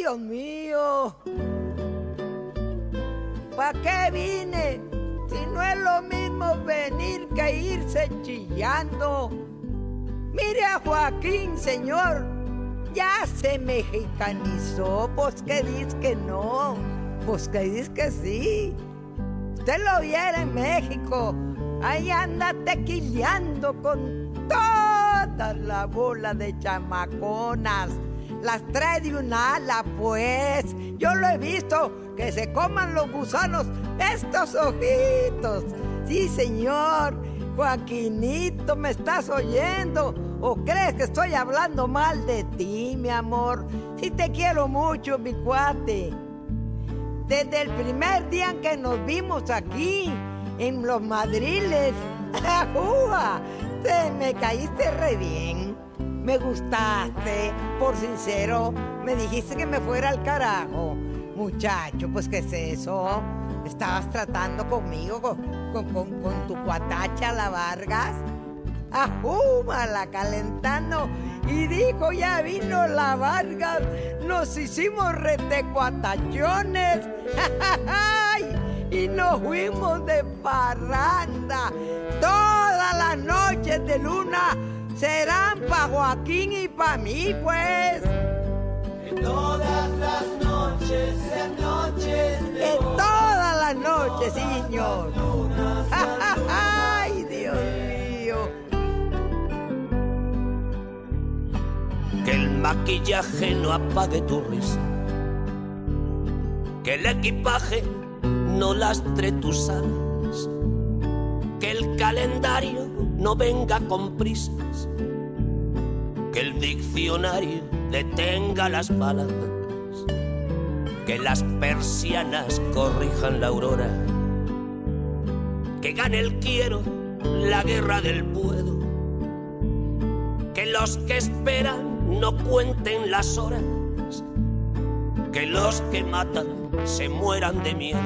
Dios mío! ¿Para qué vine? Si no es lo mismo venir que irse chillando. Mire a Joaquín, señor, ya se mexicanizó. Pues que dice que no, pues que dice que sí. Usted lo viera en México, ahí anda tequileando con toda la bola de chamaconas. Las trae de un ala, pues. Yo lo he visto, que se coman los gusanos estos ojitos. Sí, señor. Joaquinito, ¿me estás oyendo? ¿O crees que estoy hablando mal de ti, mi amor? Sí te quiero mucho, mi cuate. Desde el primer día en que nos vimos aquí, en Los Madriles, ¡ajúa! Te me caíste re bien. Me gustaste, por sincero, me dijiste que me fuera al carajo. Muchacho, pues ¿qué es eso? ¿Estabas tratando conmigo, con tu cuatacha, la Vargas? Ajúmala, calentando. Y dijo, ya vino la Vargas, nos hicimos retecuatachones. Y nos fuimos de parranda. Todas las noches de luna serán pa' Joaquín y pa' mí, pues. Que todas las noches sean noches de que boda. Todas las noches, sí, señor. Ay, Dios mío. Que el maquillaje no apague tu risa, que el equipaje no lastre tus alas, que el calendario no venga con prisas, que el diccionario detenga las palabras, que las persianas corrijan la aurora, que gane el quiero la guerra del puedo, que los que esperan no cuenten las horas, que los que matan se mueran de miedo,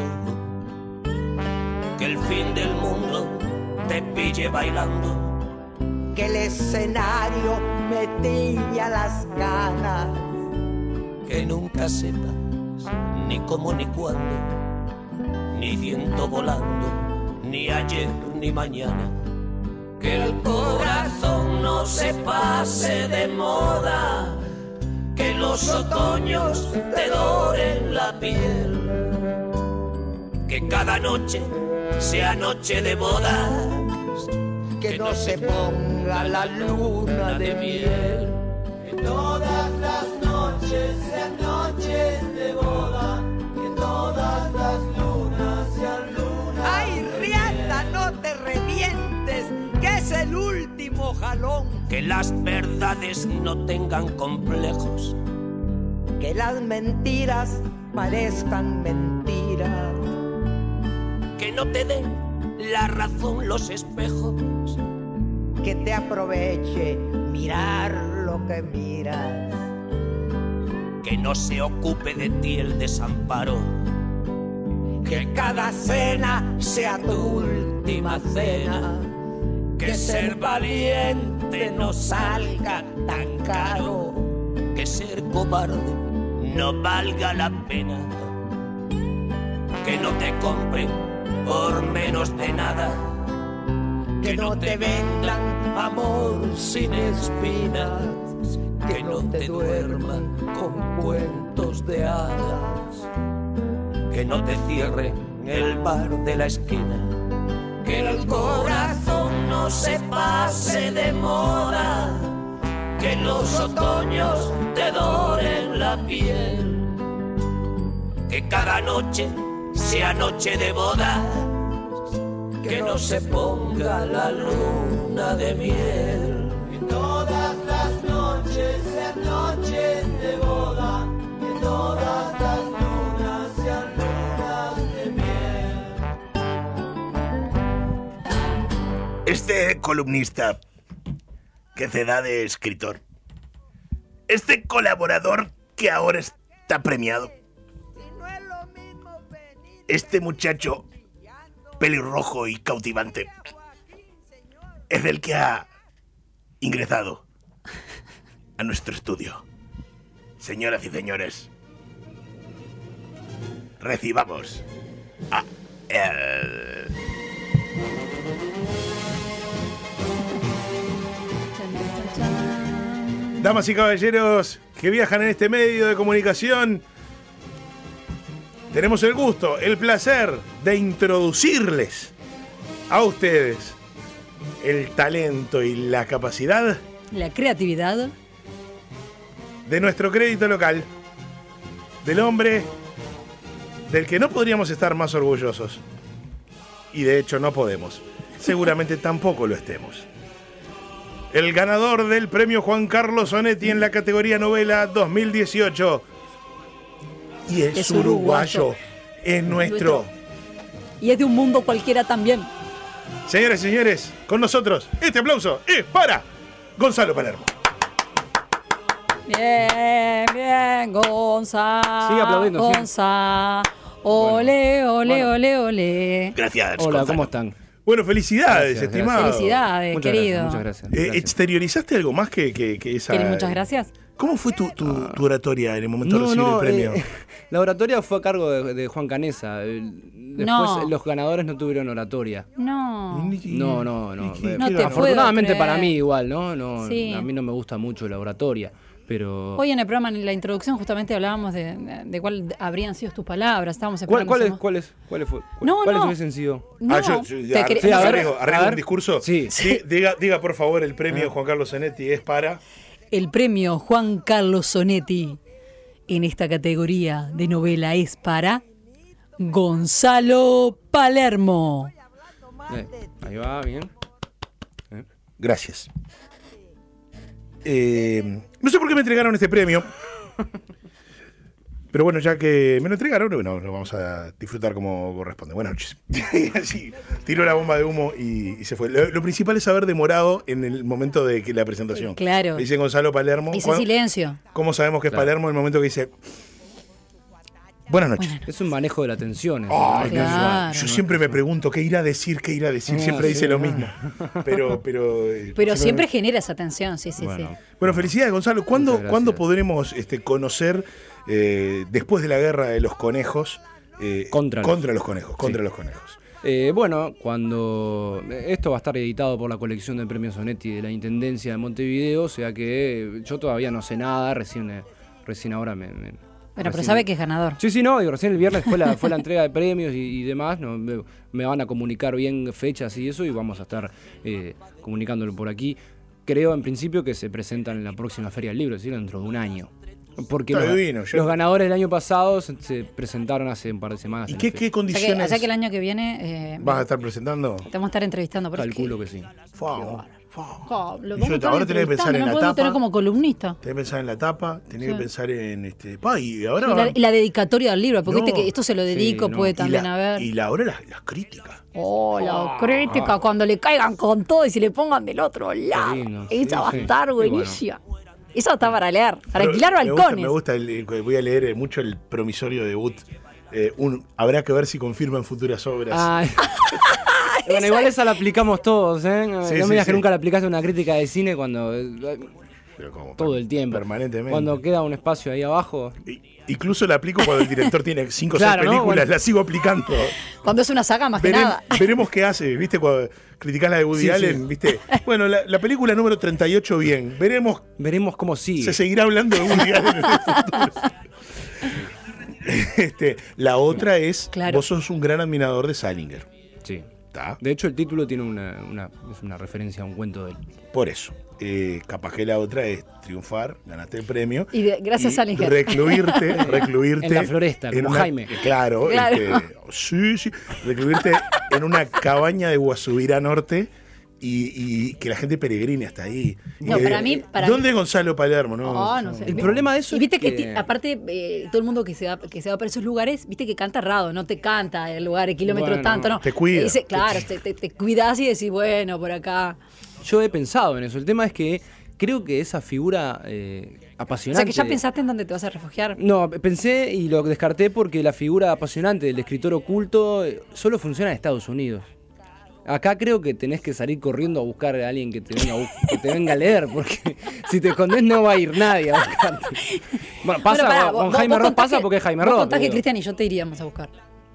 que el fin del mundo te pille bailando, que el escenario me tilla las ganas, que nunca sepas ni cómo ni cuándo, ni viento volando, ni ayer ni mañana, que el corazón no se pase de moda, que los otoños te doren la piel, que cada noche sea noche de bodas, que no se ponga la luna de miel. Que todas las noches sean noches de boda, que todas las lunas sean lunas. ¡Ay, Riata, no te revientes, que es el último jalón! Que las verdades no tengan complejos, que las mentiras parezcan mentiras, que no te den la razón los espejos, que te aproveche mirar lo que miras, que no se ocupe de ti el desamparo, que cada cena sea tu última cena, que ser valiente no salga tan caro, que ser cobarde no valga la pena, que no te compren por menos de nada, que no te vendan amor sin espinas, que no te duerman con cuentos de hadas, que no te cierren el bar de la esquina, que el corazón no se pase de moda, que los otoños te doren la piel, que cada noche sea noche de bodas, que no se ponga la luna de miel. Que todas las noches sean noches de boda, que todas las lunas sean lunas de miel. Este columnista que se da de escritor, este colaborador que ahora está premiado, este muchacho pelirrojo y cautivante, es el que ha ingresado a nuestro estudio. Señoras y señores, recibamos a él. Damas y caballeros que viajan en este medio de comunicación, tenemos el gusto, el placer de introducirles a ustedes el talento y la capacidad, la creatividad de nuestro crédito local, del hombre del que no podríamos estar más orgullosos. Y de hecho no podemos. Seguramente tampoco lo estemos. El ganador del premio Juan Carlos Onetti en la categoría novela 2018. Y es uruguayo. Es nuestro. Y es de un mundo cualquiera también. Señoras y señores, con nosotros, este aplauso es para Gonzalo Palermo. Bien, Gonza. Sigue aplaudiendo, sí. Gonza. Ole, ole, ole, ole. Gracias, Hola, Gonzalo. ¿cómo están? Bueno, felicidades, Gracias, estimado. Felicidades, Muchas querido. gracias, muchas gracias. ¿Exteriorizaste algo más que esa? ¿Quieres muchas gracias? ¿Cómo fue tu oratoria en el momento de recibir el premio? La oratoria fue a cargo de Juan Canesa. Después No. los ganadores no tuvieron oratoria. No. No. No te puedo Afortunadamente creer. para mí igual, ¿no? Sí. A mí no me gusta mucho la oratoria, pero... Hoy en el programa, en la introducción, justamente hablábamos de cuál habrían sido tus palabras. Estábamos esperando. ¿Cuáles No, no. hubiesen sido? No, yo te quería- Sí, a ver, arreglo un discurso. Sí. Diga, por favor, el premio Juan Carlos Onetti es para... El premio Juan Carlos Sonetti en esta categoría de novela es para Gonzalo Palermo. Ahí va, bien. Gracias. No sé por qué me entregaron este premio. Pero bueno, ya que me lo entregaron, bueno, lo vamos a disfrutar como corresponde. Buenas noches. Así, tiró la bomba de humo y se fue. Lo principal es haber demorado en el momento de que la presentación. Claro. Dice Gonzalo Palermo. Ese silencio. ¿Cómo sabemos que es Claro. Palermo en el momento que dice... Buenas noches. Es un manejo de la tensión. eso, Ay, ¿no? Claro. yo siempre me pregunto qué irá a decir. Siempre dice lo mismo. Pero Siempre genera esa tensión, sí. Bueno, felicidades, Gonzalo. ¿Cuándo Muchas gracias. podremos conocer, después de la guerra de los conejos, Contra los conejos? Bueno, cuando esto va a estar editado por la colección de premios Onetti de la Intendencia de Montevideo, o sea que yo todavía no sé nada, recién ahora Pero recién- sabe que es ganador. Sí, no, digo, recién el viernes fue la entrega de premios y demás, no, me van a comunicar bien fechas y eso y vamos a estar comunicándolo por aquí. Creo en principio que se presentan en la próxima Feria del Libro, es decir, dentro de un año. Porque Está los, divino, los ganadores del año pasado se presentaron hace un par de semanas. ¿Y en qué la feria. O condiciones sea que el año que viene vas a estar presentando? te vamos a estar entrevistando. Pero es Calculo que sí. Lo Y vamos a yo estar ahora tenés que pensar entrevistando, en no la podemos tapa. tener como columnista. Tenés que pensar en la tapa, tenés Sí. que pensar en y ahora... Y la dedicatoria del libro, porque No. viste que esto se lo dedico, Sí, no. puede y también la- haber. Y ahora las críticas. Oh, la crítica, cuando le caigan con todo y se le pongan del otro lado. lindo. Esa va a Sí, estar y bueno. buenísima. Eso está para leer, para Pero alquilar balcones. Me gusta voy a leer mucho el promisorio debut. Habrá que ver si confirman futuras obras. Ay. Bueno, igual esa la aplicamos todos, ¿eh? No Sí, me sí, digas sí. que nunca la aplicaste en una crítica de cine cuando... Pero como todo el tiempo. Permanentemente. Cuando queda un espacio ahí abajo. Incluso la aplico cuando el director tiene 5 o 6 Claro, ¿no? películas, Bueno. la sigo aplicando. Cuando es una saga, más que nada. Veremos qué hace, ¿viste? Cuando criticás la de Woody Sí, Allen, sí. ¿viste? Bueno, la película número 38, bien. Veremos, Veremos cómo sigue. se seguirá hablando de Woody Allen en el futuro. La otra es, Claro. vos sos un gran admirador de Salinger. Sí. ¿Está? De hecho, el título tiene es una referencia a un cuento de él. Por eso. Capaz que la otra es triunfar, ganaste el premio. Gracias a Salinger. Recluirte En la floresta, como Jaime. Claro. Claro. Sí. Recluirte en una cabaña de Guasubirá Norte y que la gente peregrine hasta ahí. No, Y, para mí- ¿Dónde es Gonzalo Palermo? No sé. El problema de eso Y viste es que aparte, todo el mundo que se va para esos lugares, viste que canta errado, no te canta el lugar, el kilómetro Bueno, tanto, no. te cuida. Claro, te cuidás y decís, bueno, por acá. Yo he pensado en eso. El tema es que creo que esa figura O apasionante... sea que ya pensaste en dónde te vas a refugiar. No, pensé y lo descarté porque la figura apasionante del escritor oculto solo funciona en Estados Unidos. Acá creo que tenés que salir corriendo a buscar a alguien que te venga a leer, porque si te escondés no va a ir nadie a buscarte. Bueno, pasa, Pará, con Jaime Ross pasa porque es Jaime Ross. Vos contás que digo. Cristian y yo te iríamos a buscar.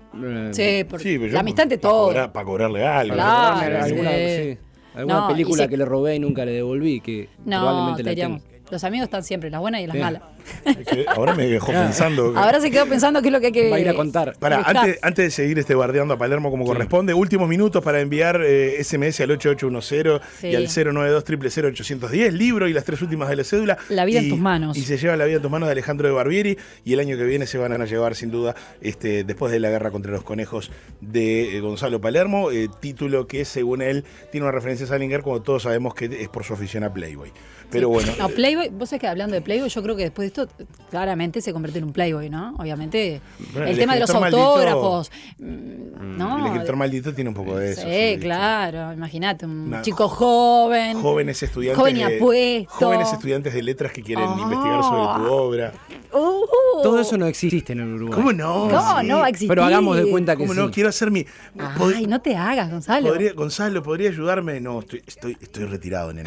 Sí, porque Sí, pero yo la amistad ante todo. Para cobrarle algo. Claro. Alguna No, película y si- que le robé y nunca le devolví, que No, probablemente te la diríamos. tenga. Los amigos están siempre, las buenas y las Bien. malas. Es que ahora me dejó pensando. que- Ahora se quedó pensando qué es lo que hay que. Va a ir a contar. Pará, buscar. antes de seguir bardeando a Palermo como corresponde, últimos minutos para enviar SMS al 8810 Sí. y al 092-000-810, libro y las 3 últimas de la cédula. La vida en Y- tus manos. Y se lleva La vida en tus manos de Alejandro de Barbieri, y el año que viene se van a llevar sin duda, después de la guerra contra los conejos de Gonzalo Palermo, título que según él tiene una referencia a Salinger, como todos sabemos que es por su afición a Playboy. Pero bueno. No, Playboy, vos sabés que hablando de Playboy, yo creo que después de esto, claramente se convierte en un Playboy, ¿no? Obviamente, Bueno, el el tema de los escritor maldito- autógrafos, ¿no? El escritor maldito tiene un poco de eso. Sí, claro, imagínate, un Una- chico joven. Jóvenes estudiantes. Joven y apuesto. Jóvenes estudiantes de letras que quieren investigar sobre tu obra. Todo eso no existe en el Uruguay. ¿Cómo no? ¿Cómo Sí. no va a existir? Pero hagamos de cuenta que ¿Cómo sí. no? Quiero hacer mi. Ay, no te hagas, Gonzalo. Gonzalo, ¿podría ayudarme? No, estoy retirado, nene.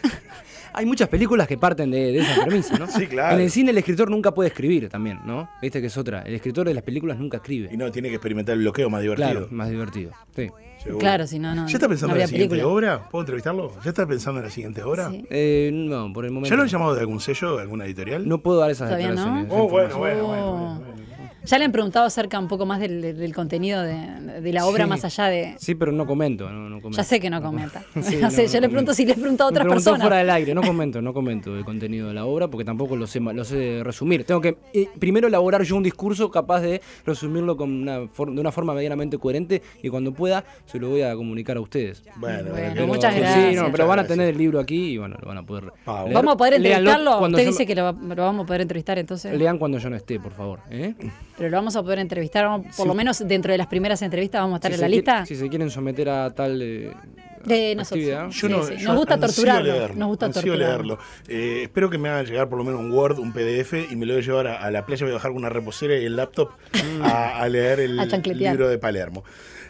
Hay muchas películas que parten de esa premisa, ¿no? Sí, claro. En el cine el escritor nunca puede escribir también, ¿no? Viste que es otra. El escritor de las películas nunca escribe. Y no, tiene que experimentar el bloqueo más divertido. Claro, más divertido. Sí. Seguro. Claro, si no, no. ¿Ya está pensando no en la habría siguiente película. obra? ¿Puedo entrevistarlo? ¿Ya está pensando en la siguiente obra? Sí. No, por el momento. ¿Ya lo han llamado de algún sello, de alguna editorial? No puedo dar esas ¿Todavía no? declaraciones. Oh, esa bueno, información. bueno. Ya le han preguntado acerca un poco más del contenido de la obra, Sí. más allá de. Sí, pero no comento. No comento. Ya sé que no comenta. Sí, Ya sé, no yo le pregunto comento. si le he preguntado a Me otras preguntó personas. fuera del aire, no comento el contenido de la obra porque tampoco lo sé resumir. Tengo que primero elaborar yo un discurso capaz de resumirlo de una forma medianamente coherente y cuando pueda se lo voy a comunicar a ustedes. Bueno, Bueno, que- muchas Sí, gracias. no, pero van a tener el libro aquí y bueno, lo van a poder leer. ¿Vamos a poder Léanlo entrevistarlo? cuando Usted yo dice que lo vamos a poder entrevistar entonces. Lean cuando yo no esté, por favor. ¿eh? Pero lo vamos a poder entrevistar, por lo menos dentro de las primeras entrevistas vamos a estar Si en la se lista. si se quieren someter a tal De nosotros. actividad. Sí, Yo no, sí. yo Nos gusta ansío torturarlo. leerlo, Nos gusta ansío torturarlo. leerlo. Espero que me hagan llegar por lo menos un Word, un PDF y me lo voy a llevar a la playa. Voy a bajar una reposera y el laptop a leer el A chancletear. libro de Palermo.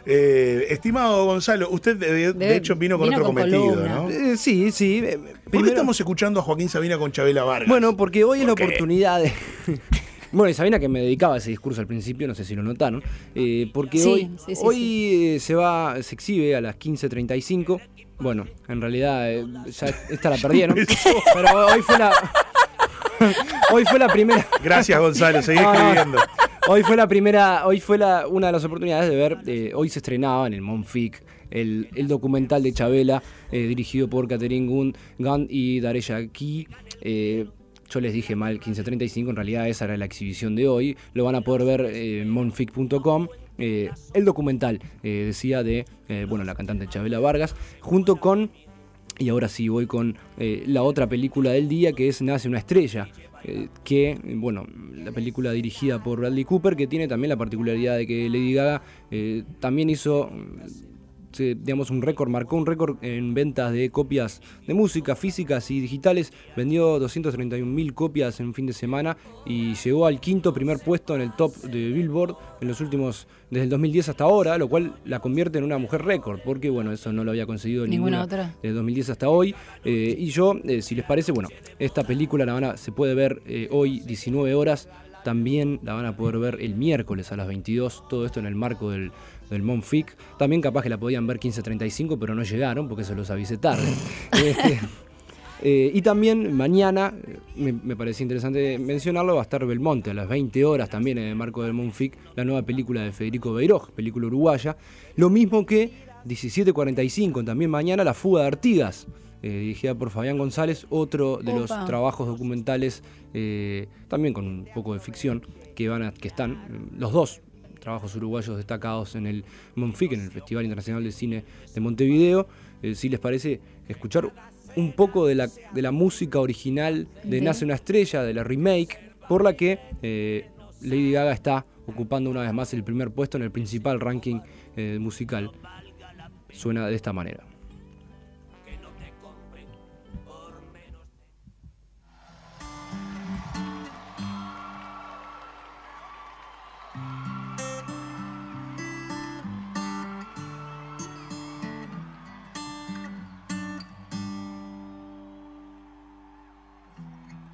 Estimado Gonzalo, usted de hecho vino con otro cometido, columna. ¿no? Sí. ¿Por qué estamos escuchando a Joaquín Sabina con Chabela Vargas? Bueno, porque hoy es la ¿Por qué? oportunidad de... Bueno, y Sabina que me dedicaba a ese discurso al principio, no sé si lo notaron, porque Sí, hoy se exhibe a las 15:35. Bueno, en realidad ya esta la perdieron, pero hoy fue la... hoy fue la primera... Gracias, Gonzalo, seguí No, no. escribiendo. Hoy fue una de las oportunidades de ver, hoy se estrenaba en el Monfic el documental de Chabela, dirigido por Catherine Gunn y Dareya Key. Yo les dije mal 15:35, en realidad esa era la exhibición de hoy. Lo van a poder ver en monfic.com. El documental, decía, de la cantante Chabela Vargas, junto con, y ahora sí voy con la otra película del día, que es Nace una estrella, la película dirigida por Bradley Cooper, que tiene también la particularidad de que Lady Gaga también hizo... marcó un récord en ventas de copias de música físicas y digitales. Vendió 231.000 copias en un fin de semana y llegó al primer puesto en el top de Billboard en los últimos, desde el 2010 hasta ahora, lo cual la convierte en una mujer récord, porque eso no lo había conseguido Ninguna ninguna otra. desde 2010 hasta hoy. Y yo, si les parece, esta película se puede ver hoy 19 horas. También la van a poder ver el miércoles a las 22, todo esto en el marco del Monfic. También capaz que la podían ver 15:35, pero no llegaron porque se los avisé tarde. Y también mañana, me parecía interesante mencionarlo, va a estar Belmonte a las 20 horas también en el marco del Monfic, la nueva película de Federico Beiroj, película uruguaya. Lo mismo que 17:45, también mañana, La fuga de Artigas, dirigida por Fabián González, otro de los trabajos documentales, también con un poco de ficción, que están los dos trabajos uruguayos destacados en el Monfic, en el Festival Internacional de Cine de Montevideo. Si les parece escuchar un poco de la música original de Nace una estrella, de la remake, por la que Lady Gaga está ocupando una vez más el primer puesto en el principal ranking musical. Suena de esta manera.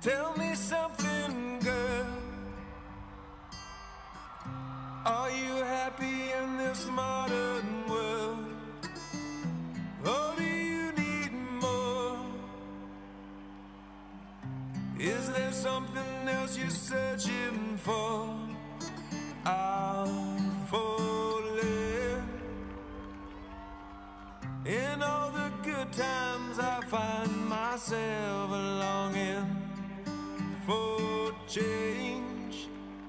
Tell me something, girl. Are you happy in this modern world? Or do you need more? Is there something else you're searching for? I'm falling. In all the good times I find myself longing for change.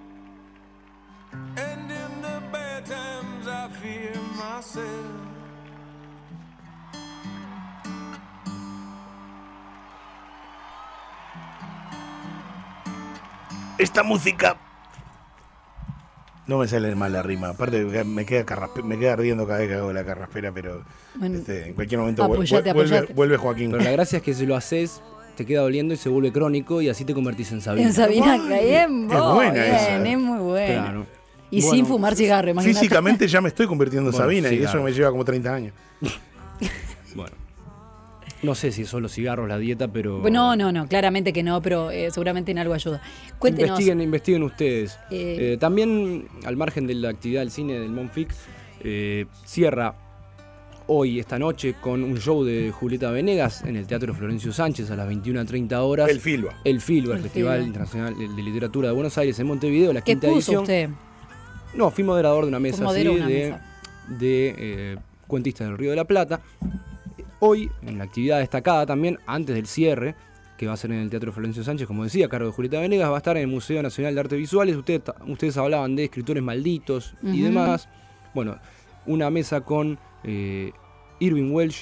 And in the bad times I fear myself. Esta música... No me sale mal la rima. Aparte me queda ardiendo cada vez que hago la carraspera, pero Bueno, en cualquier momento apoyate. vuelve Joaquín. Pero la gracia es que si lo haces, te queda doliendo y se vuelve crónico y así te convertís en Sabina. En Sabina Cayen, es buena bien, esa. es muy buena. Claro. Y Bueno, sin fumar cigarro, imagínate. Físicamente ya me estoy convirtiendo en Bueno, Sabina y cigarro. eso me lleva como 30 años. Bueno. No sé si son los cigarros, la dieta, pero... No, claramente que no, pero seguramente en algo ayuda. Cuéntenos. Investiguen ustedes. También, al margen de la actividad del cine del Monfic, cierra hoy, esta noche, con un show de Julieta Venegas en el Teatro Florencio Sánchez a las 21:30 horas. El Filba. El Filba, el El Festival Filba. Internacional de Literatura de Buenos Aires en Montevideo, la ¿Qué quinta puso edición. usted? No, fui moderador de una mesa Moderó así, una mesa. de cuentistas del Río de la Plata. Hoy, en la actividad destacada también, antes del cierre, que va a ser en el Teatro Florencio Sánchez, como decía, a cargo de Julieta Venegas, va a estar en el Museo Nacional de Artes Visuales. Ustedes hablaban de escritores malditos y Ujú. demás. Bueno, una mesa con Irving Welsh,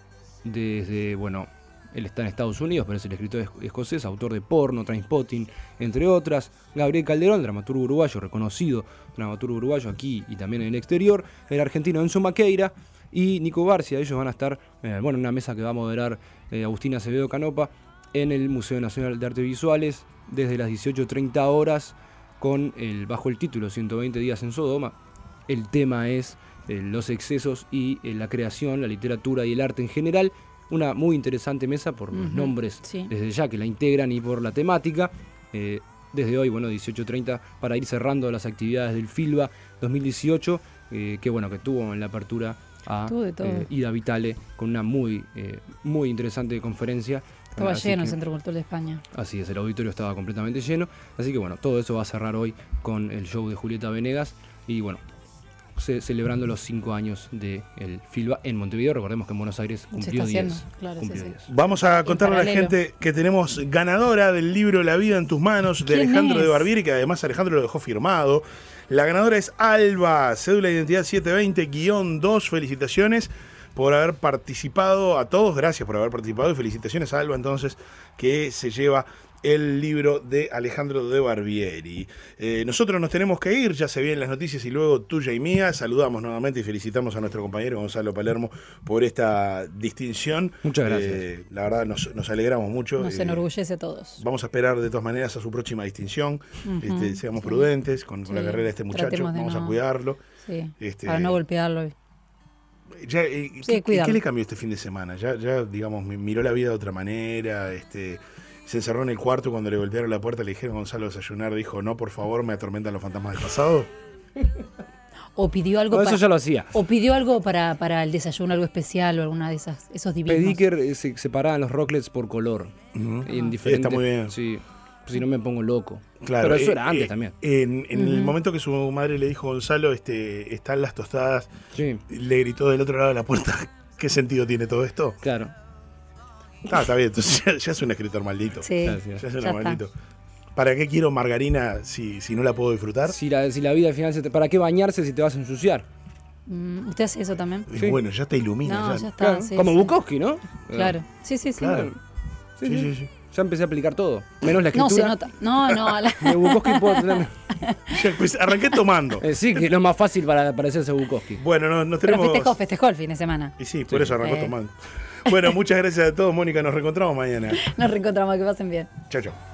desde, bueno, él está en Estados Unidos, pero es el escritor escocés, autor de Porno, Trainspotting, entre otras. Gabriel Calderón, dramaturgo uruguayo, reconocido dramaturgo uruguayo aquí y también en el exterior. El argentino Enzo Maqueira y Nico Barcia. Ellos van a estar, en una mesa que va a moderar Agustina Acevedo Canopa en el Museo Nacional de Artes Visuales desde las 18:30 horas con bajo el título 120 días en Sodoma. El tema es los excesos y la creación, la literatura y el arte en general. Una muy interesante mesa por los nombres sí. desde ya que la integran y por la temática. Desde hoy, 18:30, para ir cerrando las actividades del Filba 2018, que tuvo en la apertura a Tuvo de todo. Ida Vitale con una muy interesante conferencia. Estaba Así lleno el que- Centro Cultural de España. Así es, el auditorio estaba completamente lleno. Así que todo eso va a cerrar hoy con el show de Julieta Venegas. Y celebrando los 5 años del Filba en Montevideo. Recordemos que en Buenos Aires cumplió está haciendo, 10. claro, Cumplió sí, sí. 10. Vamos a contarle a la paralelo. gente que tenemos ganadora del libro La vida en tus manos de ¿Quién Alejandro es? de Barbieri, que además Alejandro lo dejó firmado. La ganadora es Alba, cédula de identidad 720-2. Felicitaciones por haber participado, a todos, gracias por haber participado y felicitaciones a Alba entonces, que se lleva el libro de Alejandro de Barbieri. Nosotros nos tenemos que ir, ya se vienen las noticias y luego tuya y mía. Saludamos nuevamente y felicitamos a nuestro compañero Gonzalo Palermo por esta distinción. Muchas gracias. La verdad nos alegramos mucho. Nos enorgullece a todos. Vamos a esperar de todas maneras a su próxima distinción. Ujú, Seamos sí. prudentes con Sí, la carrera de este muchacho. tratemos de Vamos a no- cuidarlo. Sí, Este, para no golpearlo. ¿Qué cuidarlo. le cambió este fin de semana? Ya digamos, miró la vida de otra manera. Se encerró en el cuarto cuando le golpearon la puerta, le dijeron Gonzalo desayunar, dijo, no, por favor, me atormentan los fantasmas del pasado. O pidió algo No, eso ya lo hacía. O pidió algo para el desayuno, algo especial o alguna de esos divinos. Pedí que se separaban los rocklets por color. En diferentes, Está muy bien. Sí, si no me pongo loco. Claro, Pero eso era antes también. En el momento que su madre le dijo, Gonzalo, están las tostadas, Sí, le gritó del otro lado de la puerta, ¿qué sentido tiene todo esto? claro. Está bien, entonces ya es un escritor maldito. Sí, Gracias. Ya es ya un está. maldito. ¿Para qué quiero margarina si no la puedo disfrutar? Si la vida al final ¿para qué bañarse si te vas a ensuciar? ¿Usted hace eso también? Y Sí. bueno, ya te ilumina. No, ya. ya está. Claro, sí, como sí. Bukowski, ¿no? Claro. Sí, sí, sí. Claro. Sí, Sí, sí. sí, sí. Ya empecé a aplicar todo. Menos la No escritura. se nota. No, a la- De Bukowski puedo tener. Ya, pues, arranqué tomando. Sí, que es lo más fácil para parecerse a Bukowski. Bueno, nos Pero tenemos... festejó el fin de semana. Y sí, por eso arrancó Sí. tomando. Bueno, muchas gracias a todos, Mónica. Nos reencontramos mañana. Nos reencontramos, que pasen bien. Chao, chao.